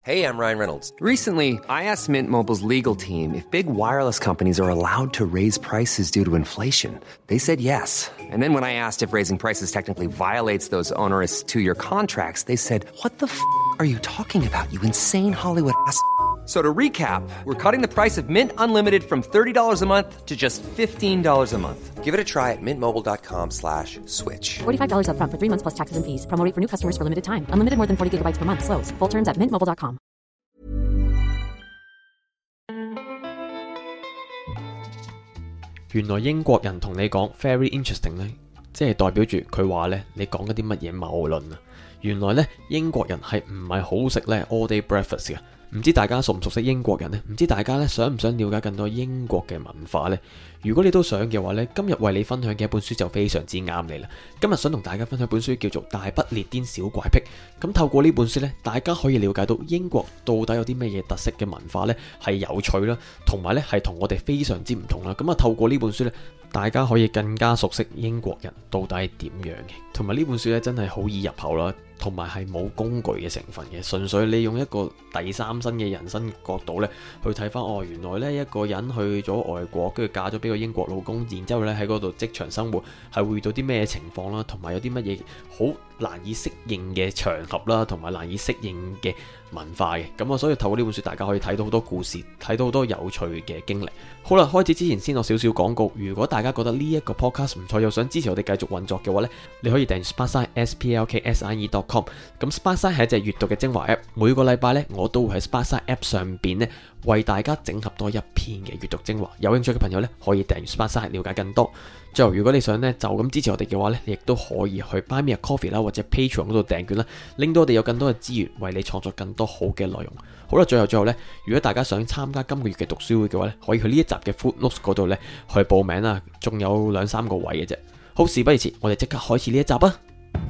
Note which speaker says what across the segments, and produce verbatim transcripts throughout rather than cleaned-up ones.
Speaker 1: Hey, I'm Ryan Reynolds.
Speaker 2: Recently, I asked Mint Mobile's legal team if big wireless companies are allowed to raise prices due to inflation. They said yes. And then when I asked if raising prices technically violates those onerous two-year contracts, they said, "What the f*** are you talking about, you insane Hollywood ass?" So to recap, we're cutting the price of Mint Unlimited from thirty dollars a month to just fifteen dollars a month.
Speaker 1: Give it a try at mintmobile.com slash switch.
Speaker 3: forty-five dollars up front for three months plus taxes and fees. Promo rate for new customers for limited time. Unlimited more than forty gigabytes per month. Slows full terms at mint mobile dot com.
Speaker 4: 原來英國人同你講 very interesting 呢，即係代表住佢話呢，你講緊啲乜嘢謬論啊？原來呢，英國人係唔係好食呢 all day breakfast 嘅？唔知大家熟唔熟悉英國人呢？唔知大家呢想唔想了解更多英國嘅文化呢？如果你都想嘅話呢，今日為你分享嘅一本書就非常之啱你啦。今日想同大家分享本書叫做《大不列顛小怪癖》。咁透過呢本書呢，大家可以了解到英國到底有啲咩嘢特色嘅文化呢，係有趣啦，同埋呢係同我哋非常之唔同啦。咁啊，透過呢本書呢，大家可以更加熟悉英國人到底係點樣嘅。同埋呢本書呢，真係好易入口啦，同埋係冇工具嘅成分嘅，純粹你用一個第三身嘅人生角度呢去睇翻，哦，原來呢一個人去咗外國，跟住嫁咗俾個英國老公，然之後呢喺嗰度職場生活係會遇到啲咩情況啦，同埋有啲乜嘢好難以適應嘅場合啦，同埋難以適應嘅文化嘅。咁啊，所以透過呢本書，大家可以睇到好多故事，睇到好多有趣嘅經歷。好啦，開始之前先落少少廣告。如果大家覺得呢一個 podcast 唔錯，又想支持我哋繼續運作嘅話呢，你可以訂閱 Sparksine S P L K S I N E dot com。咁 Sparksine 係一隻閱讀嘅精華 app， 每個禮拜呢，我都會喺 Sparksine app 上邊呢為大家整合多一篇嘅閱讀精華。有興趣嘅朋友呢，可以訂閱 Sparksine 了解更多。最後，如果你想呢就咁支持我哋嘅話呢，你亦都可以去 Buy Me a Coffee 啦，或者 Patreon 嗰度訂閱啦，令到我哋有更多嘅資源為你創作更多好嘅內容。好啦，最後最後呢，如果大家想參加今個月嘅讀書會嘅話呢，可以去呢一集嘅 Footnotes 嗰度呢去報名啦，仲有兩三個位嘅啫。好，事不宜遲，我哋即刻開始呢一集啊！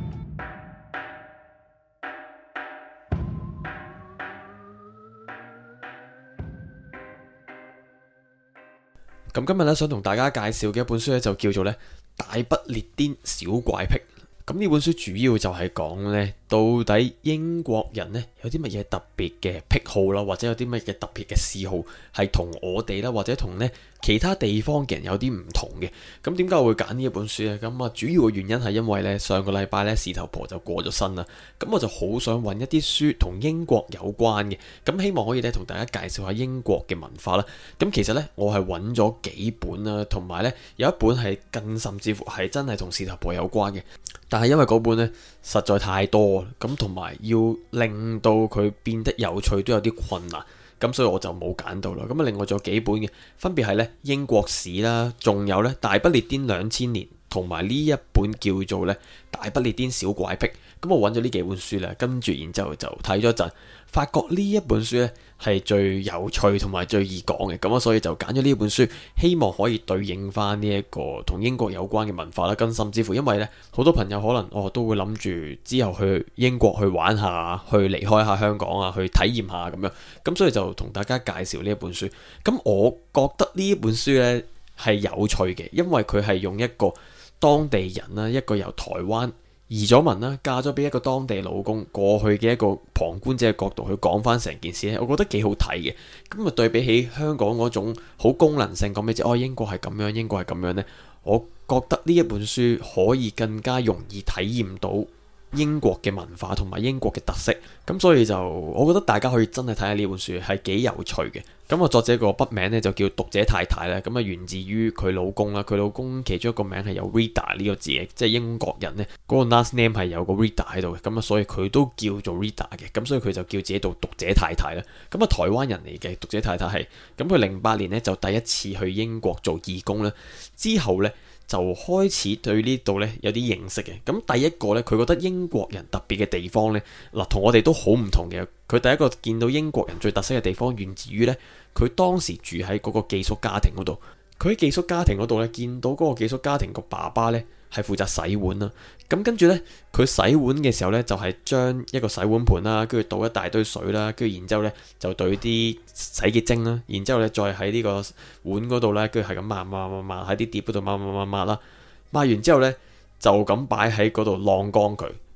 Speaker 4: 咁今日咧想同大家介紹嘅一本書咧就叫做咧《大不列顛小怪癖》。咁呢本書主要就係講咧，到底英國人咧有啲乜嘢特別嘅癖好啦，或者有啲乜嘢特別嘅嗜好，係同我哋啦，或者同咧其他地方嘅人有啲唔同嘅。咁點解我會揀呢一本書咧？咁啊，主要嘅原因係因為咧上個禮拜咧事頭婆就過咗身啦，咁我就好想揾一啲書同英國有關嘅，咁希望可以咧同大家介紹下英國嘅文化啦。咁其實咧我係揾咗幾本啦，同埋咧有一本係更甚至乎係真係同事頭婆有關嘅。但係因為嗰本呢實在太多，咁同埋要令到佢變得有趣都有啲困難，咁所以我就冇揀到啦。咁啊，另外仲有幾本嘅，分別係呢英國史啦，仲有呢大不列顛兩千年，同埋呢一本叫做呢大不列顛小怪癖。咁我揾咗呢幾本書啦，跟住然之後就睇咗陣，發覺呢一本書呢係最有趣同埋最易講嘅，咁啊所以就揀咗呢本書，希望可以對應翻呢一個同英國有關嘅文化啦。更甚至乎因為呢好多朋友可能我、哦、都會諗住之後去英國去玩下，去離開下香港啊，去體驗下咁樣，咁所以就同大家介紹呢一本書。咁我覺得呢一本書呢係有趣嘅，因為佢係用一個當地人啦，一個由台灣移咗民啦，嫁咗俾一個當地老公過去嘅一個旁觀者嘅角度去講翻成件事咧，我覺得幾好睇嘅。咁啊對比起香港嗰種好功能性講俾你知，哦英國係咁樣，英國係咁樣呢，我覺得呢一本書可以更加容易體驗到英國嘅文化同埋英國嘅特色，咁所以就我覺得大家可以真係睇下呢本書，係幾有趣嘅。咁啊，作者個筆名咧就叫讀者太太啦，咁啊源自於佢老公啦，佢老公其中一個名係有 Reader 呢個字嘅，即係英國人呢嗰個 last name 係有個 Reader 喺度嘅，咁啊所以佢都叫做 Reader 嘅，咁所以佢就叫自己做讀者太太啦。咁啊台灣人嚟嘅讀者太太係，咁佢零八年呢就第一次去英國做義工啦，之後呢就開始對呢度呢有啲認識嘅。咁第一個呢，佢覺得英國人特別嘅地方呢，嗱同我哋都好唔同嘅。佢第一個見到英國人最特色嘅地方，源自於呢，佢當時住喺嗰個寄宿家庭嗰度。佢喺寄宿家庭嗰度呢，見到嗰個寄宿家庭個爸爸呢係負責洗碗啦。咁跟住呢，佢洗碗嘅時候呢，就係將一個洗碗盤啦，跟住倒一大堆水啦，跟住然之後呢就對啲洗潔精啦，然之後呢再喺呢個碗嗰度呢，跟住係咁抹抹抹抹喺啲碟嗰度抹抹抹抹啦，抹完之後呢，就咁擺喺嗰度晾乾佢。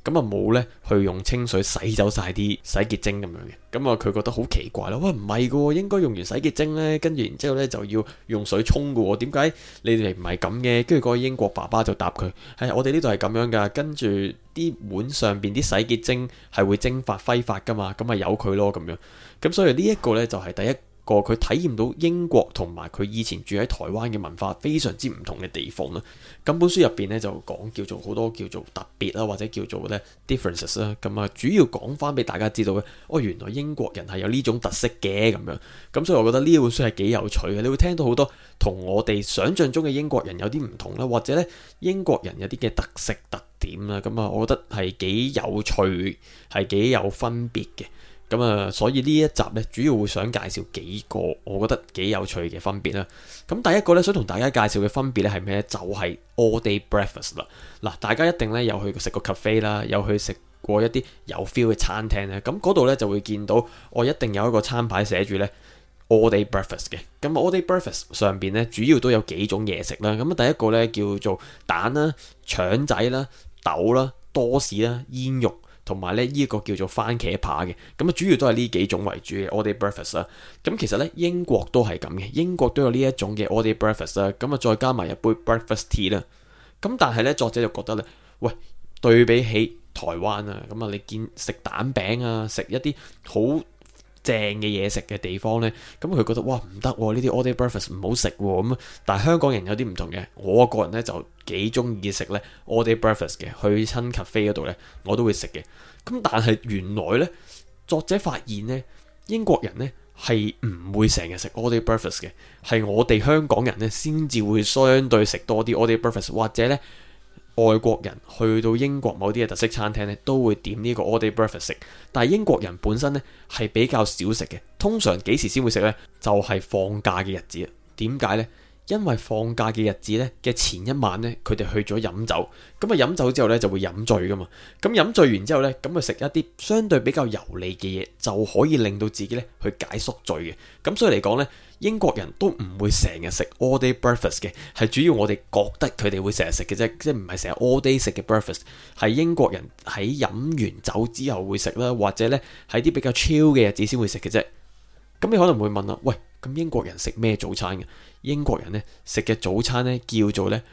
Speaker 4: 咁啊冇呢去用清水洗走晒啲洗潔精咁樣嘅。咁啊佢覺得好奇怪啦，喂唔係噶，應該用完洗潔精呢，跟住然之後呢就要用水沖噶，點解你哋唔係咁嘅？跟住嗰個英國爸爸就答佢：係我哋呢度係咁樣噶，跟住啲碗上邊啲洗潔精係會蒸發揮發噶嘛，咁咪由佢咯咁樣。咁所以呢一個呢，就係第一個佢體驗到英國同埋佢以前住喺台灣嘅文化非常之唔同嘅地方啦。咁本書入邊咧就講叫做好多叫做特別啦，或者叫做咧 differences 啦。咁啊，主要講翻俾大家知道咧，哦原來英國人係有呢種特色嘅咁樣。咁所以我覺得呢本書係幾有趣嘅，你會聽到好多同我哋想象中嘅英國人有啲唔同啦，或者咧英國人有啲嘅特色特點啦。咁啊，我覺得係幾有趣，係幾有分別嘅。咁啊，所以呢一集咧，主要會想介紹幾個我覺得幾有趣嘅分別啦。咁第一個咧，想同大家介紹嘅分別咧係咩咧？就係 all day breakfast 啦。嗱，大家一定咧有去食過 cafe 啦，有去食過一啲有 feel 嘅餐廳咧。咁嗰度咧就會見到我一定有一個餐牌寫住咧 all day breakfast 嘅。咁 all day breakfast 上邊咧主要都有幾種嘢食啦。咁啊，第一個咧叫做蛋啦、腸仔啦、豆啦、多士啦、煙肉。同埋咧呢個叫做番茄扒嘅，咁啊主要都係呢幾種為主嘅 all day breakfast 啦。咁其實咧英國都係咁嘅，英國都有呢一種嘅 all day breakfast 啦。咁啊再加埋一杯 breakfast tea 啦。咁但係咧作者就覺得咧，喂對比起台灣啊，咁啊你見食蛋餅啊，食一啲好正嘅嘢食嘅地方呢，咁佢覺得哇唔得喎，呢啲 all day breakfast 唔好食喎咁。但係香港人有啲唔同嘅，我個人呢就幾中意食呢 all day breakfast 嘅，去親 cafe 嗰度呢，我都會食嘅。咁但係原來呢，作者發現呢，英國人呢係唔會成日食 all day breakfast 嘅，係我哋香港人呢先至會相對食多啲 all day breakfast，或者呢。外國人去到英國某啲嘅特色餐廳咧，都會點呢個 all day breakfast 食。但係英國人本身咧係比較少食嘅，通常幾時先會食呢？就係放假嘅日子。點解呢？因為放假嘅日子咧嘅前一晚咧，佢哋去咗飲酒，咁啊飲酒之後咧就會飲醉噶嘛。咁飲醉完之後咧，咁啊食一啲相對比較油膩嘅嘢，就可以令到自己咧去解宿醉嘅。咁所以嚟講咧，英國人都唔會成日食 all day breakfast 嘅，係主要我哋覺得佢哋會成日食嘅啫，即係唔係成日 all day 食嘅 breakfast，係英國人喺飲完酒之後會食啦，或者咧喺啲比較 chill 嘅日子先會食嘅啫。咁你可能會問啦，喂，咁英國人食咩早餐嘅？英國人咧食嘅早餐咧叫做咧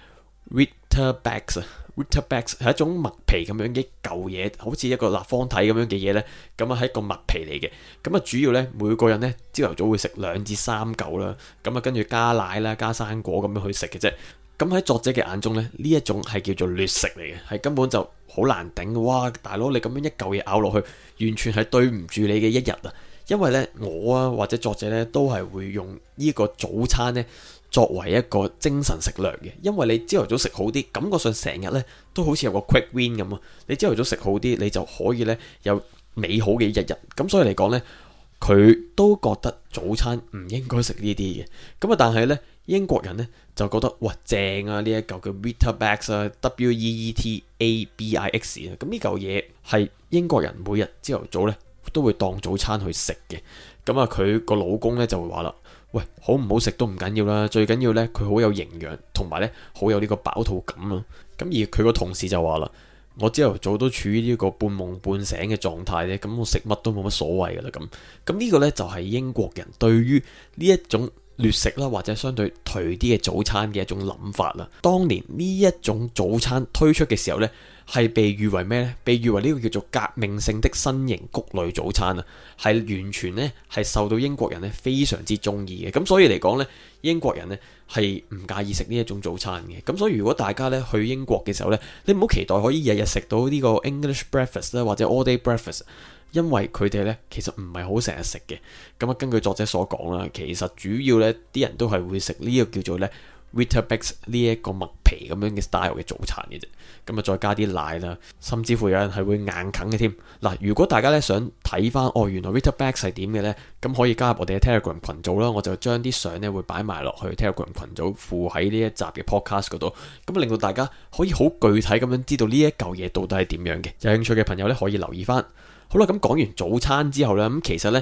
Speaker 4: Weetabix 啊 ，Weetabix 係一種麥皮咁樣嘅舊嘢，好似一個立方體咁樣嘅嘢咧，咁啊係一個麥皮嚟嘅。咁啊主要咧每個人咧朝頭早會食兩至三嚿啦，咁啊跟住加奶啦、加生果咁樣去食嘅啫。咁喺作者嘅眼中咧，呢一種係叫做劣食嚟嘅，係根本就好難頂。哇，大佬你咁樣一嚿嘢咬落去，完全係對唔住你嘅一日啊！因為咧，我啊或者作者咧都係會用呢個早餐咧作為一個精神食糧嘅。因為你朝頭早食好啲，感覺上成日咧都好似有個 quick win 咁啊！你朝頭早食好啲，你就可以咧有美好嘅一日。咁所以嚟講咧，佢都覺得早餐唔應該食呢啲嘅。咁啊，但係咧英國人咧就覺得哇正啊！呢一嚿叫 Weetabix 啊 ，W E E T A B I X 啊，咁呢嚿嘢係英國人每日朝頭早咧都會當早餐去食嘅。咁啊，佢個老公咧就會話啦，喂，好唔好食都唔緊要啦，最緊要咧佢好有營養，同埋咧好有呢個飽肚感啊。咁而佢個同事就話啦，我朝頭早都處於呢個半夢半醒嘅狀態咧，咁我食乜都冇乜所謂噶啦。咁咁呢個咧就係英國人對於呢一種劣食啦，或者相對頹啲嘅早餐嘅一種諗法啦。當年呢一種早餐推出嘅時候呢，係被譽為咩呢？被譽為呢個叫做革命性的新型穀類早餐啊，係完全呢係受到英國人呢非常之中意嘅。咁所以嚟講呢，英國人呢係唔介意食呢一種早餐嘅。咁所以如果大家呢去英國嘅時候呢，你唔好期待可以日日食到呢個 English breakfast 啦，或者 all day breakfast。因為佢哋咧其實唔係好成日食嘅，咁啊根據作者所講啦，其實主要咧啲人都係會食呢個叫做咧 Weetabix 呢一個麥皮咁樣嘅 style 嘅早餐嘅啫，咁啊再加啲奶啦，甚至乎有人係會硬啃嘅添。嗱，如果大家咧想睇翻哦原來 Weetabix 係點嘅咧，咁可以加入我哋嘅 Telegram 群組啦，我就將啲相咧會擺埋落去 Telegram 群組附喺呢一集嘅 podcast 嗰度，咁令到大家可以好具體咁樣知道呢一嚿嘢到底係點樣嘅。有興趣嘅朋友咧可以留意翻。好啦，咁講完早餐之後咧，咁其實咧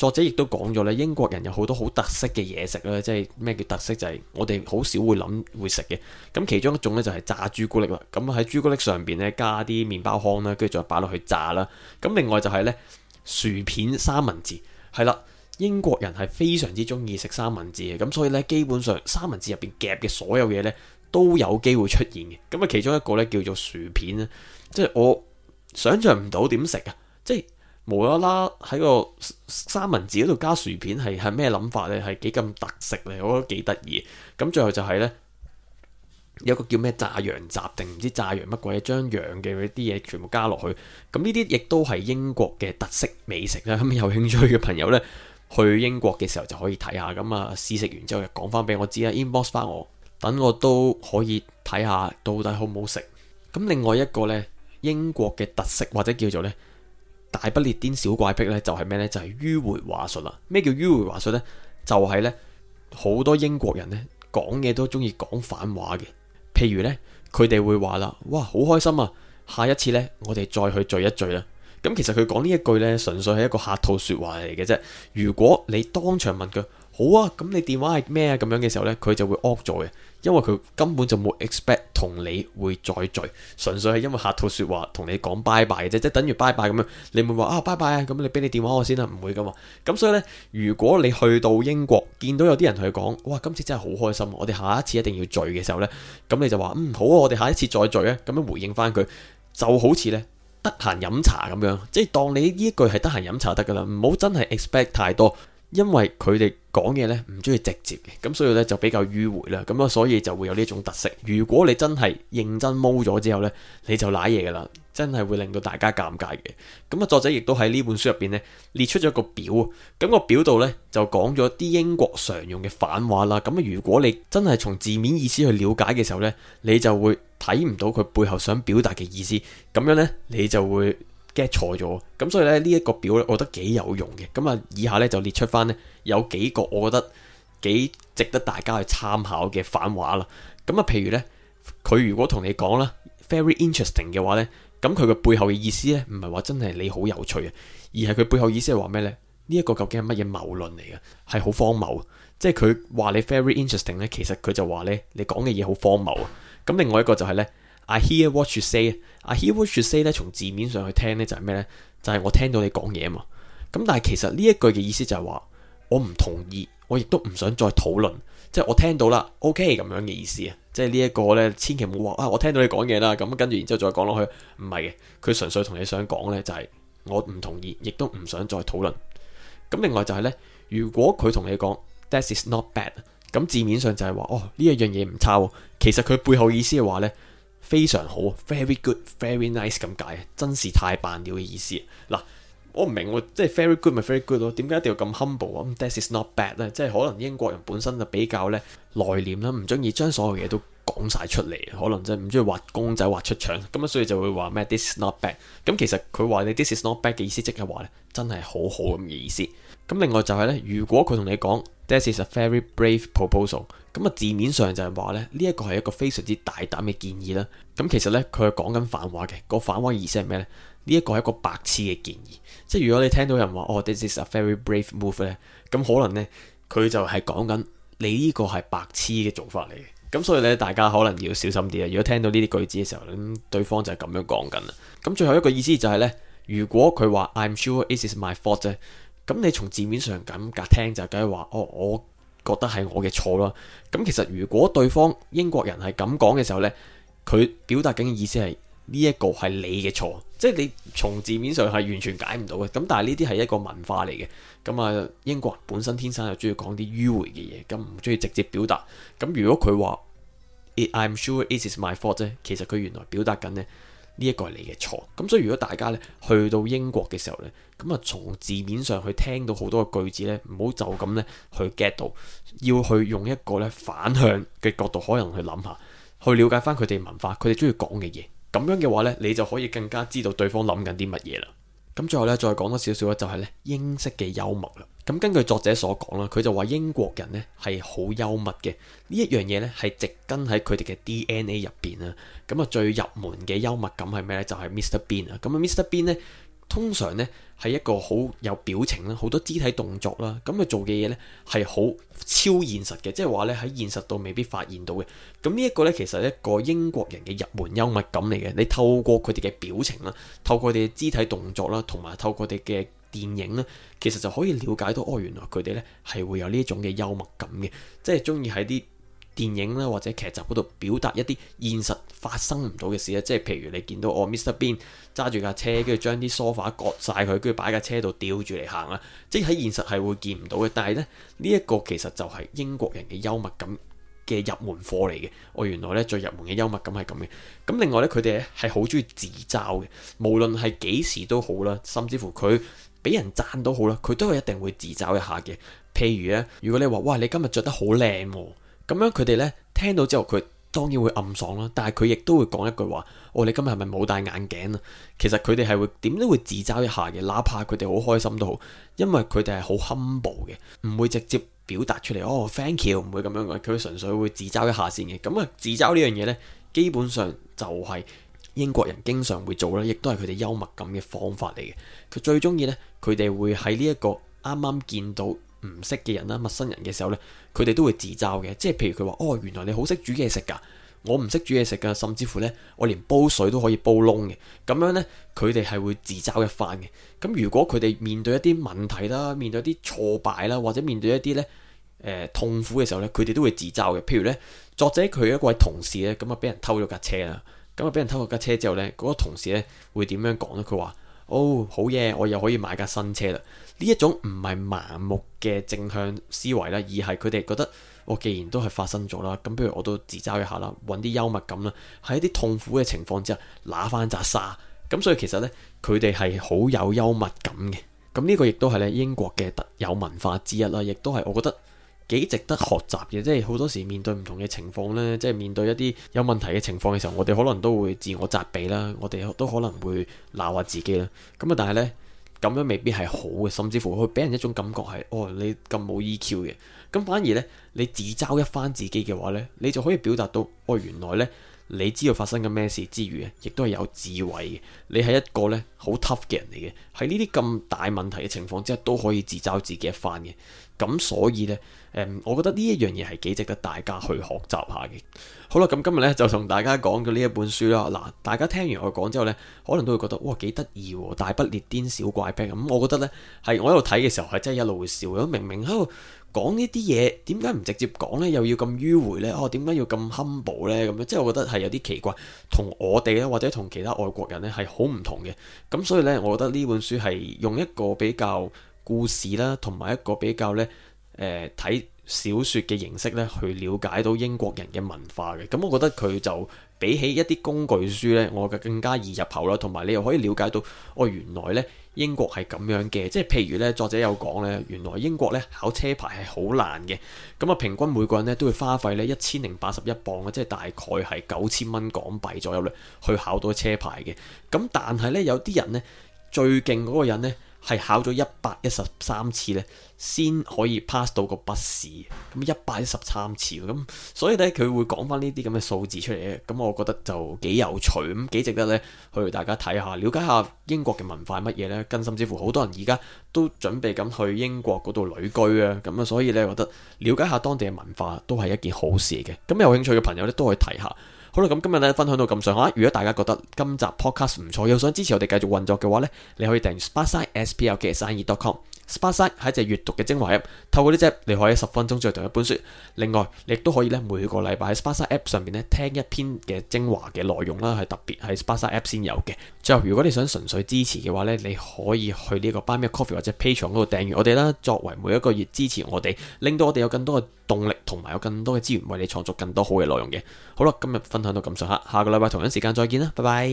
Speaker 4: 作者亦都講咗咧，英國人有好多好特色嘅嘢食啦，即係咩叫特色？就係我哋好少會諗會食嘅。咁其中一種咧就係炸朱古力啦。咁喺朱古力上邊咧加啲麵包糠啦，跟住再擺落去炸啦。咁另外就係咧薯片三文治，係啦，英國人係非常之中意食三文治嘅。咁所以咧基本上三文治入邊夾嘅所有嘢咧都有機會出現嘅。咁啊其中一個咧叫做薯片啦，即係我想象唔到點食啊，即係。無啦啦喺個三文治嗰度加薯片係係咩諗法呢？係幾咁特色呢？我覺得幾得意。咁最後就係呢，有個叫咩炸羊雜定唔知炸羊乜鬼，將羊嘅嗰啲嘢全部加落去。咁呢啲亦都係英國嘅特色美食啦。咁有興趣嘅朋友呢，去英國嘅時候就可以睇下。咁啊試食完之後就講翻俾我知啦 ，inbox 翻我，等我都可以睇下到底好唔好食。咁另外一個呢，英國嘅特色或者叫做呢。大不列顛小怪癖咧就係咩呢？就係迂迴話術啦。咩叫迂迴話術呢？就係呢，好多英國人呢講嘢都中意講反話嘅。譬如呢，佢哋會話啦，哇，好開心啊！下一次呢，我哋再去聚一聚啦。咁其實佢講呢一句呢，純粹係一個客套說話嚟嘅啫。如果你當場問佢，好啊，咁你電話係咩啊？咁樣嘅時候呢，佢就會惡咗嘅，因為佢根本就冇 expect 同你會再聚，純粹係因為客套說話同你講拜拜嘅啫，即係等於拜拜咁樣。你會話啊拜拜啊，咁你俾你電話我先啦，唔會噶嘛。咁所以呢，如果你去到英國見到有啲人同佢講，哇，今次真係好開心，我哋下一次一定要聚嘅時候呢，咁你就話嗯好啊，我哋下一次再聚啊，咁樣回應翻佢，就好似呢，得閒飲茶咁樣，即係當你呢一句係得閒飲茶得噶啦，唔好真係 expect 太多。因為佢哋講嘢呢唔中意直接嘅，咁所以呢就比較迂迴啦，咁啊所以就會有呢種特色。如果你真係認真踎咗之後呢，你就瀨嘢噶啦，真係會令到大家尷尬嘅。咁啊作者亦都喺呢本書入邊呢列出咗個表，咁個表度呢就講咗啲英國常用嘅反話啦。咁啊如果你真係從字面意思去了解嘅時候呢，你就會睇唔到佢背後想表達嘅意思，咁樣呢，你就會get 錯咗，咁所以咧呢一個表咧，我覺得幾有用嘅。咁啊，以下咧就列出翻呢有幾個我覺得幾值得大家去參考嘅反話啦。咁啊，譬如呢，佢如果同你講啦 very interesting 嘅話呢，咁佢嘅背後嘅意思呢，唔係話真係你好有趣啊，而係佢背後意思係話咩呢？呢一個究竟係乜嘢謬論嚟嘅？係好荒謬，即係佢話你 very interesting 呢，其實佢就話呢，你講嘅嘢好荒謬啊。咁另外一個就係呢。I hear what you say，I hear what you say 咧，從字面上去聽咧就係咩呢？就係、是、我聽到你講嘢啊嘛。咁但係其實呢一句嘅意思就係話我唔同意，我亦都唔想再討論，即係我聽到啦 ，OK 咁樣嘅意思啊。即係呢一個呢，千祈唔好話啊，我聽到你講嘢啦，咁跟住然之後再講落去，唔係嘅，佢純粹同你想講呢，就係我唔同意，亦都唔想再討論。咁另外就係呢，如果佢同你講 That is not bad， 咁字面上就係話哦呢一樣嘢唔差，其實佢背後意思係話呢。非常好 very good，very nice 咁解，真是太棒了嘅意思。嗱，我唔明喎，即係 very good 咪 very good 咯，點解一定要咁 humble 啊？咁 that is not bad 咧，即係可能英國人本身就比較咧內斂啦，唔中意將所有嘢都講晒出嚟，可能即係唔中意畫公仔畫出腸，咁啊所以就會話咩 this is not bad。咁其實佢話你 this is not bad 嘅意思，即係話咧真係好好咁嘅意思。咁另外就係咧，如果佢同你講 This is a very brave proposal， 咁啊字面上就係話咧呢一個係一個非常之大膽嘅建議啦。咁其實咧佢係講緊反話嘅，個反話意思係咩咧？呢一個係一個白痴嘅建議。即係如果你聽到人話哦 This is a very brave move 咧，咁可能咧佢就係講緊你呢個係白痴嘅做法嚟嘅。咁所以咧大家可能要小心啲啊！如果聽到呢啲句子嘅時候，咁對方就係咁樣講緊啦。咁最後一個意思就係咧，如果佢話 I'm sure it is my fault 啫。咁你從字面上咁隔聽就梗係話，哦，我覺得係我嘅錯啦。咁其實如果對方英國人係咁講嘅時候呢，佢表達緊嘅意思係呢一個係你嘅錯，即係你從字面上係完全解唔到嘅。咁但係呢啲係一個文化嚟嘅。咁啊，英國人本身天生就中意講啲迂迴嘅嘢，咁唔中意直接表達。咁如果佢話 I'm sure it is my fault 啫，其實佢原來表達緊呢。呢一個係你嘅錯，咁所以如果大家咧去到英國嘅時候咧，咁啊從字面上去聽到好多嘅句子咧，唔好就咁咧去 get 到，要去用一個咧反向嘅角度，可能去諗下，去了解翻佢哋文化，佢哋中意講嘅嘢，咁樣嘅話咧，你就可以更加知道對方諗緊啲乜嘢啦。咁最後咧再講多少少咧，就係咧英式嘅幽默啦。咁根據作者所講啦，佢就話英國人咧係好幽默嘅，呢一樣嘢咧係植根喺佢哋嘅 D N A 入邊啊。咁啊最入門嘅幽默感係咩咧？就係 Mister Bean 啊。咁啊 Mister Bean 咧通常呢係一個好有表情啦，好多肢體動作啦，咁佢做嘅嘢呢係好超現實嘅，即係話呢喺現實度未必發現到嘅。咁呢一個呢，其實係一個英國人嘅入門幽默感嚟嘅。你透過佢哋嘅表情啦，透過佢哋嘅肢體動作啦，同埋透過佢哋嘅電影呢，其實就可以了解到哦，原來佢哋呢係會有呢一種嘅幽默感嘅，即係中意喺啲電影啦或者劇集嗰度表達一啲現實發生唔到嘅事咧，即係譬如你見到我 Mister Bean 揸住架車，跟住將啲梳化割晒佢，跟住擺架車度吊住嚟行啦，即係喺現實係會見唔到嘅。但係咧呢一個其實就係英國人嘅幽默感嘅入門課嚟嘅。我原來咧最入門嘅幽默感係咁嘅。咁另外咧佢哋咧係好中意自嘲嘅，無論係幾時都好啦，甚至乎佢俾人讚都好啦，佢都係一定會自嘲一下嘅。譬如咧，如果你話哇你今日着得好靚喎，咁樣佢哋咧聽到之後，佢當然會暗爽啦。但係佢亦都會講一句話：哦，你今日係咪冇戴眼鏡啊？其實佢哋係會點都會自嘲一下嘅，哪怕佢哋好開心都好，因為佢哋係好 humble 嘅，唔會直接表達出嚟。哦 ，thank you，唔會咁樣嘅，佢純粹會自嘲一下先嘅。咁啊，自嘲呢樣嘢呢，基本上就係英國人經常會做啦，亦都係佢哋幽默感嘅方法嚟嘅。佢最中意呢，佢哋會喺呢一個啱啱見到唔識嘅人啦、陌生人嘅時候呢，佢哋都會自嘲嘅，即係譬如佢話：哦，原來你好識煮嘢食㗎，我唔識煮嘢食㗎，甚至乎呢，我連煲水都可以煲燶嘅。咁樣呢，佢哋係會自嘲一番嘅。咁如果佢哋面對一啲問題啦，面對一啲挫敗啦，或者面對一啲呢誒、呃、痛苦嘅時候呢，佢哋都會自嘲嘅。譬如呢，作者佢一位同事呢，咁啊俾人偷咗架車啦，咁啊俾人偷咗架車之後呢，嗰、嗰個同事呢會點樣講呢？佢話：哦，好嘢，我又可以買架新車啦！呢一種唔係盲目嘅正向思維啦，而係佢哋覺得我既然都係發生咗啦，咁不如我都自嘲一下啦，揾啲幽默感啦，喺一啲痛苦嘅情況之下拿翻紮沙。咁所以其實呢，佢哋係好有幽默感嘅。咁呢個亦都係咧英國嘅特有文化之一啦，亦都係我覺得幾值得學習嘅。即係好多時面對唔同嘅情況呢，即係面對一啲有問題嘅情況嘅時候，我哋可能都會自我責備啦，我哋都可能會鬧下自己啦。咁啊，但係呢，咁樣未必係好嘅，甚至乎會俾人一種感覺係：哦，你咁冇 E Q 嘅。咁反而呢，你自嘲一番自己嘅話呢，你就可以表達到：哦，原來呢，你知道發生緊咩事之餘，亦都係有智慧嘅。你係一個呢好 tough 嘅人嚟嘅，喺呢啲咁大問題嘅情況之下，都可以自嘲自己一番嘅。咁所以呢，誒，我覺得呢一樣嘢係幾值得大家去學習下嘅。好啦，咁今日呢，就同大家講咗呢一本書啦。嗱，大家聽完我講之後呢，可能都會覺得哇幾得意喎，大不列顛小怪癖。咁我覺得呢，係我喺度睇嘅時候係真係一路會笑。咁明明喺度講呢啲嘢，點解唔直接講呢？又要咁迂迴呢？哦，點解要咁 humble 呢？咁樣即係我覺得係有啲奇怪，同我哋咧或者同其他外國人呢係好唔同嘅。咁所以呢，我覺得呢本書係用一個比較故事啦，同埋一個比較呢誒睇小說嘅形式呢，去了解到英國人嘅文化嘅。咁我覺得佢就比起一啲工具書呢，我嘅更加易入口啦。同埋你又可以了解到，哦，原來呢英國係咁樣嘅。即係譬如呢，作者有講呢，原來英國呢考車牌係好難嘅。咁啊，平均每個人呢都會花費呢一千零八十一磅，即係大概係九千蚊港幣左右呢，去考到車牌嘅。咁但係呢，有啲人呢，最勁嗰個人呢，係考咗一百一十三次咧，先可以 pass 到個筆試。咁一百一十三次，咁所以咧佢會講翻呢啲咁嘅數字出嚟嘅。咁我覺得就幾有趣，咁幾值得咧去大家睇下，了解下英國嘅文化係乜嘢咧。更甚至乎好多人而家都準備緊去英國嗰度旅居啊。咁啊，所以咧覺得了解下當地嘅文化都係一件好事嚟嘅。咁有興趣嘅朋友咧都可以睇下。好啦，咁今日咧分享到咁上下。如果大家覺得今集 podcast 唔錯，又想支持我哋繼續運作嘅話咧，你可以訂閱 Sparkside S P L K S I E dot com。Sparkside 係一隻閱讀嘅精華 app， 透過呢隻你可以十分鐘就讀一本書。另外，你亦都可以咧每個禮拜喺 Sparkside app 上面咧聽一篇嘅精華嘅內容啦，係特別係 Sparkside app 先有嘅。最後，如果你想純粹支持嘅話咧，你可以去呢個 Buy Me a Coffee 或者 Patreon 嗰度訂閱我哋啦，作為每一個月支持我哋，令到我哋有更多嘅動力同埋有更多嘅資源為你創作更多好嘅內容嘅。好啦，今日分享到咁上下，下個禮拜同樣時間再見啦，拜拜。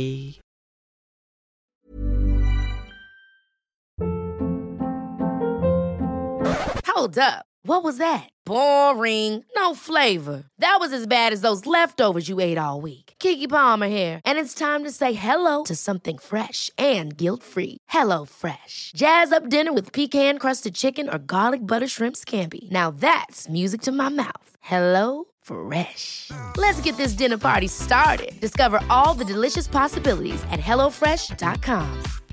Speaker 5: Hold up. What was that? Boring. No flavor. That was as bad as those leftovers you ate all week. Keke Palmer here, and it's time to say hello to something fresh and guilt-free. Hello Fresh. Jazz up dinner with pecan-crusted chicken or garlic butter shrimp scampi. Now that's music to my mouth. Hello Fresh. Let's get this dinner party started. Discover all the delicious possibilities at hello fresh dot com.